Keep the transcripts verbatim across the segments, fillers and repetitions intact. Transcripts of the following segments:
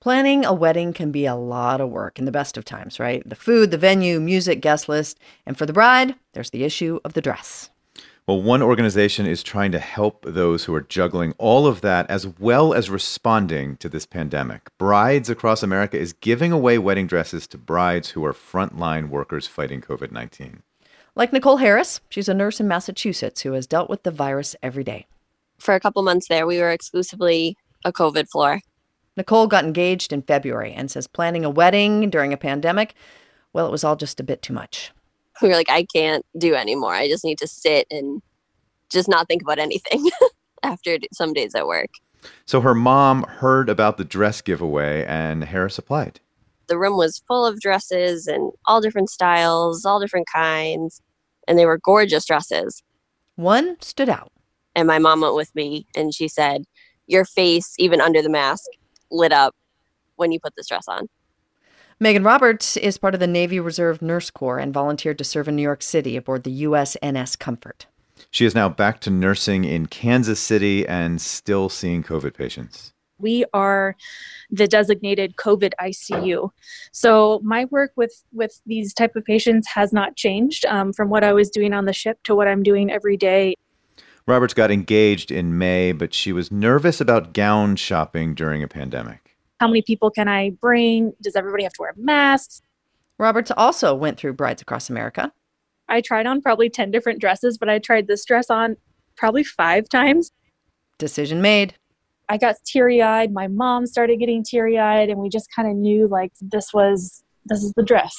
Planning a wedding can be a lot of work in the best of times, right? The food, the venue, music, guest list. And for the bride, there's the issue of the dress. Well, one organization is trying to help those who are juggling all of that as well as responding to this pandemic. Brides Across America is giving away wedding dresses to brides who are frontline workers fighting covid nineteen. Like Nicole Harris, she's a nurse in Massachusetts who has dealt with the virus every day. For a couple months there, we were exclusively a COVID floor. Nicole got engaged in February and says planning a wedding during a pandemic, well, it was all just a bit too much. We were like, I can't do anymore. I just need to sit and just not think about anything after some days at work. So her mom heard about the dress giveaway and Harris applied. The room was full of dresses and all different styles, all different kinds, and they were gorgeous dresses. One stood out. And my mom went with me and she said, your face, even under the mask, lit up when you put this dress on. Megan Roberts is part of the Navy Reserve Nurse Corps and volunteered to serve in New York City aboard the U S N S Comfort. She is now back to nursing in Kansas City and still seeing COVID patients. We are the designated COVID I C U. So my work with, with these type of patients has not changed um, from what I was doing on the ship to what I'm doing every day. Roberts got engaged in May, but she was nervous about gown shopping during a pandemic. How many people can I bring? Does everybody have to wear masks? Roberts also went through Brides Across America. I tried on probably ten different dresses, but I tried this dress on probably five times. Decision made. I got teary-eyed. My mom started getting teary-eyed, and we just kind of knew like this was, this is the dress.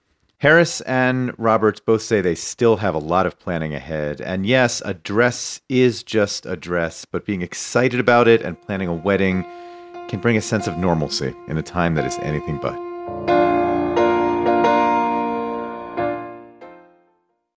Harris and Roberts both say they still have a lot of planning ahead. And yes, a dress is just a dress, but being excited about it and planning a wedding can bring a sense of normalcy in a time that is anything but.